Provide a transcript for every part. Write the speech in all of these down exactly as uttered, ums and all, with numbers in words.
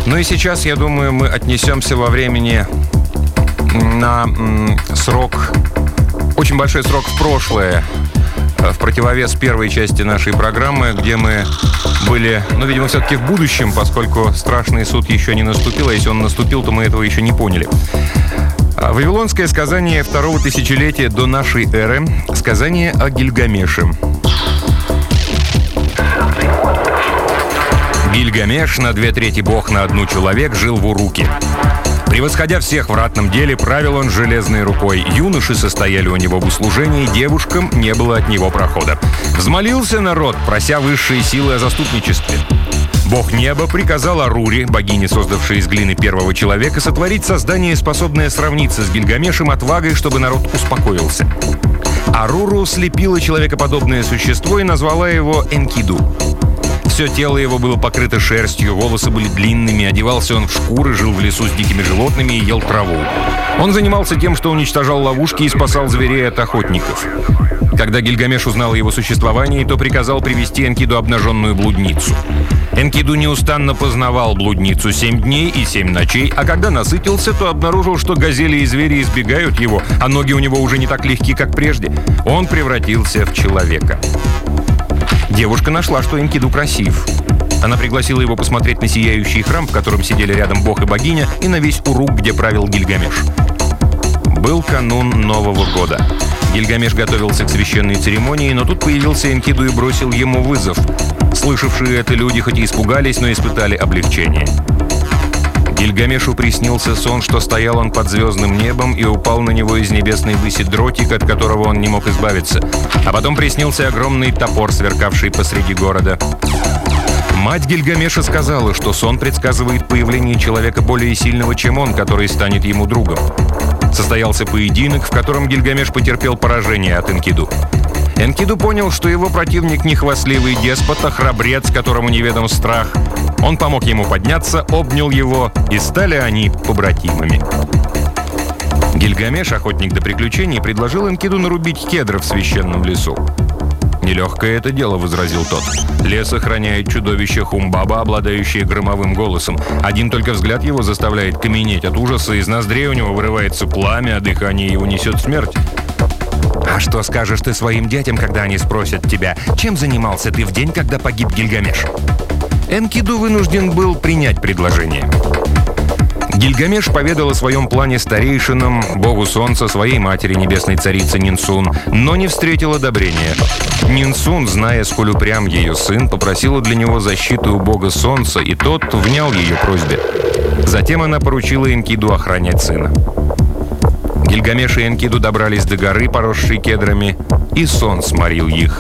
Ну и сейчас, я думаю, мы отнесемся во времени на м, срок, очень большой срок в прошлое, в противовес первой части нашей программы, где мы были, ну, видимо, все-таки в будущем, поскольку страшный суд еще не наступил, а если он наступил, то мы этого еще не поняли. Вавилонское сказание второго тысячелетия до нашей эры, сказание о Гильгамеше. Гильгамеш, на две трети бог, на одну человек, жил в Уруке. Превосходя всех в ратном деле, правил он железной рукой. Юноши состояли у него в услужении, девушкам не было от него прохода. Взмолился народ, прося высшие силы о заступничестве. Бог неба приказал Аруре, богине, создавшей из глины первого человека, сотворить создание, способное сравниться с Гильгамешем отвагой, чтобы народ успокоился. Аруру слепила человекоподобное существо и назвала его Энкиду. Все тело его было покрыто шерстью, волосы были длинными, одевался он в шкуры, жил в лесу с дикими животными и ел траву. Он занимался тем, что уничтожал ловушки и спасал зверей от охотников. Когда Гильгамеш узнал о его существовании, то приказал привести Энкиду обнаженную блудницу. Энкиду неустанно познавал блудницу семь дней и семь ночей, а когда насытился, то обнаружил, что газели и звери избегают его, а ноги у него уже не так легки, как прежде. Он превратился в человека. Девушка нашла, что Энкиду красив. Она пригласила его посмотреть на сияющий храм, в котором сидели рядом бог и богиня, и на весь Урук, где правил Гильгамеш. Был канун Нового года. Гильгамеш готовился к священной церемонии, но тут появился Энкиду и бросил ему вызов. Слышавшие это люди хоть и испугались, но испытали облегчение. Гильгамешу приснился сон, что стоял он под звездным небом, и упал на него из небесной выси дротик, от которого он не мог избавиться. А потом приснился огромный топор, сверкавший посреди города. Мать Гильгамеша сказала, что сон предсказывает появление человека более сильного, чем он, который станет ему другом. Состоялся поединок, в котором Гильгамеш потерпел поражение от Энкиду. Энкиду понял, что его противник не хвастливый деспот, а храбрец, которому неведом страх. Он помог ему подняться, обнял его, и стали они побратимами. Гильгамеш, охотник до приключений, предложил Энкиду нарубить кедры в священном лесу. «Нелегкое это дело», — возразил тот. «Лес охраняет чудовище Хумбаба, обладающее громовым голосом. Один только взгляд его заставляет каменеть от ужаса, из ноздрей у него вырывается пламя, а дыхание его несет смерть». «А что скажешь ты своим детям, когда они спросят тебя, чем занимался ты в день, когда погиб Гильгамеш?» Энкиду вынужден был принять предложение. Гильгамеш поведал о своем плане старейшинам, богу солнца, своей матери, небесной царице Нинсун, но не встретил одобрения. Нинсун, зная, сколь упрям ее сын, попросила для него защиты у бога солнца, и тот внял ее просьбе. Затем она поручила Энкиду охранять сына. Гильгамеш и Энкиду добрались до горы, поросшей кедрами, и сон сморил их.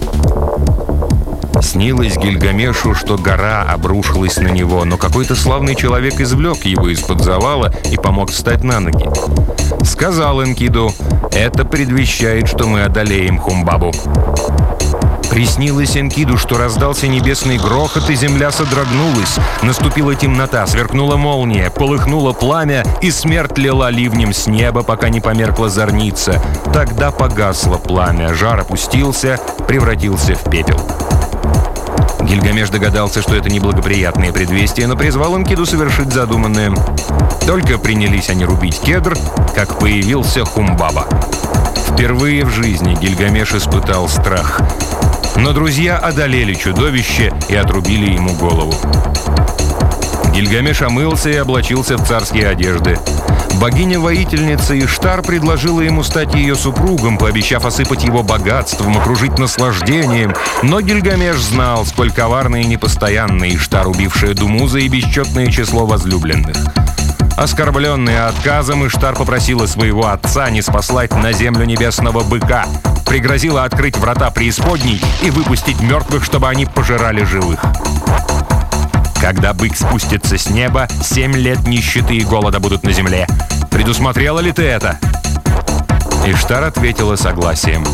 Снилось Гильгамешу, что гора обрушилась на него, но какой-то славный человек извлек его из-под завала и помог встать на ноги. Сказал Энкиду: «Это предвещает, что мы одолеем Хумбабу». Приснилось Энкиду, что раздался небесный грохот, и земля содрогнулась. Наступила темнота, сверкнула молния, полыхнуло пламя, и смерть лила ливнем с неба, пока не померкла зорница. Тогда погасло пламя, жар опустился, превратился в пепел. Гильгамеш догадался, что это неблагоприятное предвестие, но призвал Энкиду совершить задуманное. Только принялись они рубить кедр, как появился Хумбаба. Впервые в жизни Гильгамеш испытал страх. Но друзья одолели чудовище и отрубили ему голову. Гильгамеш омылся и облачился в царские одежды. Богиня-воительница Иштар предложила ему стать ее супругом, пообещав осыпать его богатством, окружить наслаждением. Но Гильгамеш знал, сколь коварна и непостоянна Иштар, убившая Думуза и бесчетное число возлюбленных. Оскорбленная отказом, Иштар попросила своего отца не спаслать на землю небесного быка, пригрозила открыть врата преисподней и выпустить мертвых, чтобы они пожирали живых. Когда бык спустится с неба, семь лет нищеты и голода будут на земле. Предусмотрела ли ты это?» Иштар ответила согласием.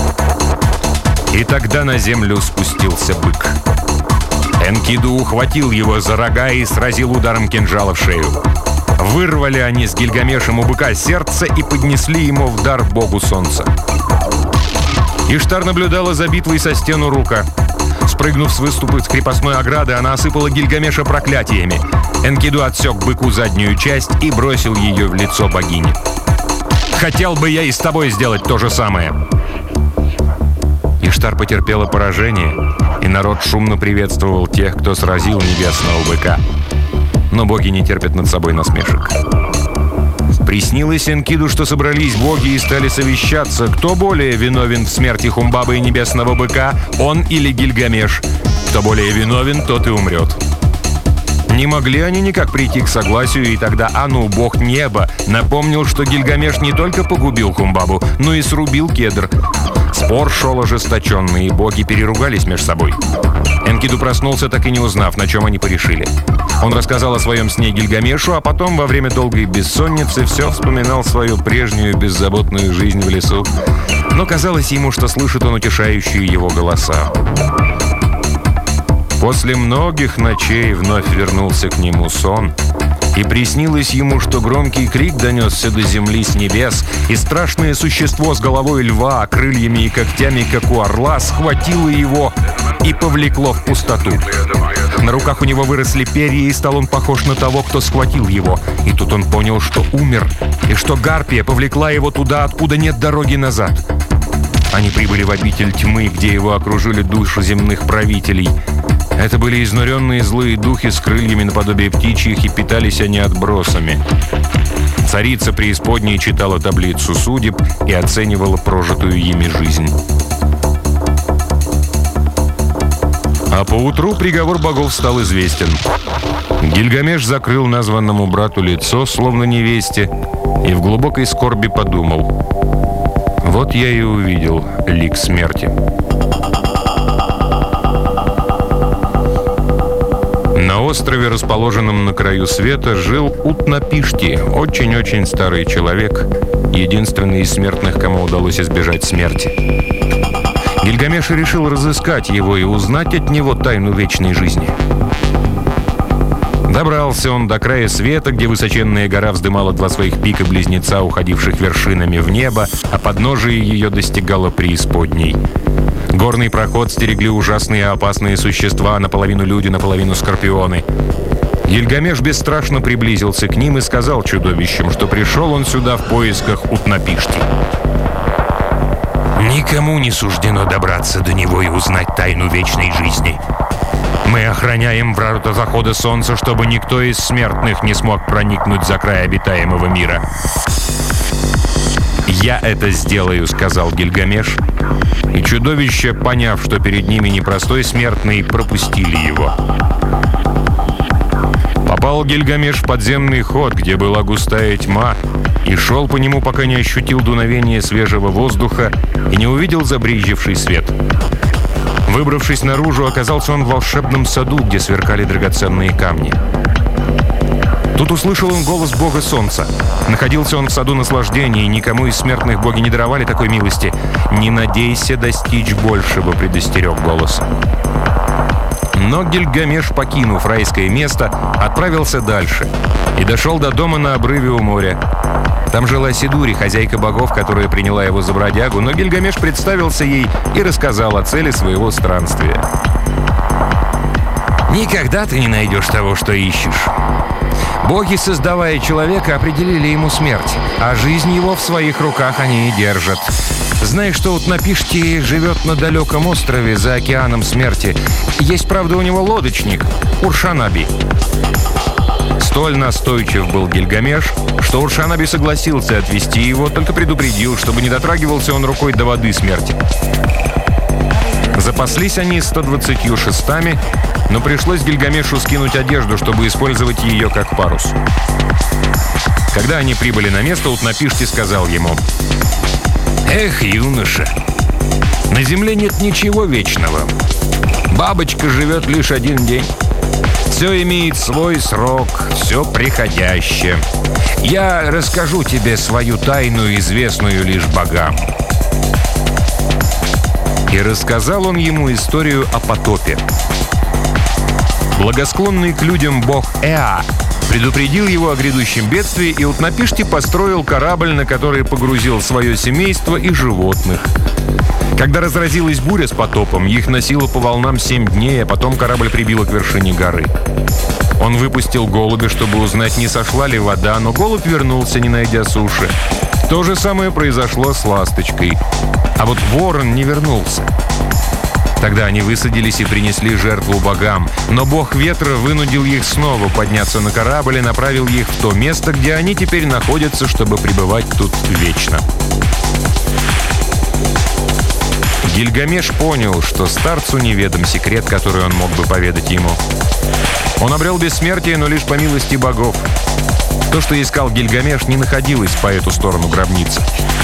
И тогда на землю спустился бык. Энкиду ухватил его за рога и сразил ударом кинжала в шею. Вырвали они с Гильгамешем у быка сердце и поднесли ему в дар богу солнца. Иштар наблюдала за битвой со стен Урука. С Спрыгнув с выступа с крепостной ограды, она осыпала Гильгамеша проклятиями. Энкиду отсек быку заднюю часть и бросил ее в лицо богини. «Хотел бы я и с тобой сделать то же самое!» Иштар потерпела поражение, и народ шумно приветствовал тех, кто сразил небесного быка. Но боги не терпят над собой насмешек. Приснилось Энкиду, что собрались боги и стали совещаться, кто более виновен в смерти Хумбабы и небесного быка, он или Гильгамеш. Кто более виновен, тот и умрет. Не могли они никак прийти к согласию, и тогда Ану, бог неба, напомнил, что Гильгамеш не только погубил Хумбабу, но и срубил кедр. Спор шел ожесточенный, и боги переругались между собой. Энкиду проснулся, так и не узнав, на чем они порешили. Он рассказал о своем сне Гильгамешу, а потом во время долгой бессонницы все вспоминал свою прежнюю беззаботную жизнь в лесу. Но казалось ему, что слышит он утешающие его голоса. После многих ночей вновь вернулся к нему сон, и приснилось ему, что громкий крик донесся до земли с небес, и страшное существо с головой льва, крыльями и когтями, как у орла, схватило его и повлекло в пустоту. На руках у него выросли перья, и стал он похож на того, кто схватил его. И тут он понял, что умер, и что Гарпия повлекла его туда, откуда нет дороги назад. Они прибыли в обитель тьмы, где его окружили души земных правителей. Это были изнуренные злые духи с крыльями наподобие птичьих, и питались они отбросами. Царица преисподней читала таблицу судеб и оценивала прожитую ими жизнь. А поутру приговор богов стал известен. Гильгамеш закрыл названному брату лицо, словно невесте, и в глубокой скорби подумал: «Вот я и увидел лик смерти». На острове, расположенном на краю света, жил Утнапишти, очень-очень старый человек, единственный из смертных, кому удалось избежать смерти. Гильгамеш решил разыскать его и узнать от него тайну вечной жизни. Добрался он до края света, где высоченная гора вздымала два своих пика-близнеца, уходивших вершинами в небо, а подножие ее достигало преисподней. Горный проход стерегли ужасные и опасные существа, наполовину люди, наполовину скорпионы. Гильгамеш бесстрашно приблизился к ним и сказал чудовищам, что пришел он сюда в поисках Утнапишти. «Никому не суждено добраться до него и узнать тайну вечной жизни. Мы охраняем врата захода солнца, чтобы никто из смертных не смог проникнуть за край обитаемого мира». «Я это сделаю», — сказал Гильгамеш. И чудовища, поняв, что перед ними непростой смертный, пропустили его. Попал Гильгамеш в подземный ход, где была густая тьма, и шел по нему, пока не ощутил дуновение свежего воздуха и не увидел забрезживший свет. Выбравшись наружу, оказался он в волшебном саду, где сверкали драгоценные камни. Тут услышал он голос бога солнца. Находился он в саду наслаждения, и никому из смертных боги не даровали такой милости. «Не надейся достичь большего», — предостерег голос. Но Гильгамеш, покинув райское место, отправился дальше и дошел до дома на обрыве у моря. Там жила Сидури, хозяйка богов, которая приняла его за бродягу, но Гильгамеш представился ей и рассказал о цели своего странствия. «Никогда ты не найдешь того, что ищешь. Боги, создавая человека, определили ему смерть, а жизнь его в своих руках они и держат. Знаешь, что Утнапишти живет на далеком острове за океаном смерти. Есть, правда, у него лодочник, Уршанаби». Столь настойчив был Гильгамеш, что Уршанаби согласился отвезти его, только предупредил, чтобы не дотрагивался он рукой до воды смерти. Запаслись они сто двадцатью шестами, но пришлось Гильгамешу скинуть одежду, чтобы использовать ее как парус. Когда они прибыли на место, Утнапишти сказал ему: «Эх, юноша, на земле нет ничего вечного. Бабочка живет лишь один день. Все имеет свой срок, все приходящее. Я расскажу тебе свою тайну, известную лишь богам». И рассказал он ему историю о потопе. Благосклонный к людям бог Эа предупредил его о грядущем бедствии, и Утнапишти построил корабль, на который погрузил свое семейство и животных. Когда разразилась буря с потопом, их носило по волнам семь дней, а потом корабль прибило к вершине горы. Он выпустил голубя, чтобы узнать, не сошла ли вода, но голубь вернулся, не найдя суши. То же самое произошло с ласточкой. А вот ворон не вернулся. Тогда они высадились и принесли жертву богам. Но бог ветра вынудил их снова подняться на корабль и направил их в то место, где они теперь находятся, чтобы пребывать тут вечно. Гильгамеш понял, что старцу неведом секрет, который он мог бы поведать ему. Он обрел бессмертие, но лишь по милости богов. То, что искал Гильгамеш, не находилось по эту сторону гробницы.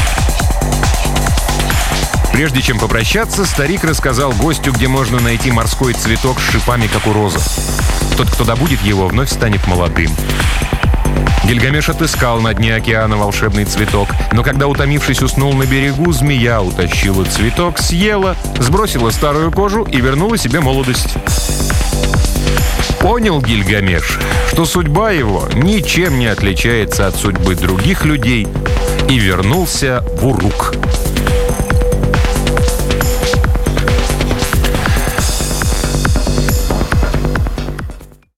Прежде чем попрощаться, старик рассказал гостю, где можно найти морской цветок с шипами, как у розы. Тот, кто добудет его, вновь станет молодым. Гильгамеш отыскал на дне океана волшебный цветок, но когда, утомившись, уснул на берегу, змея утащила цветок, съела, сбросила старую кожу и вернула себе молодость. Понял Гильгамеш, что судьба его ничем не отличается от судьбы других людей, и вернулся в Урук.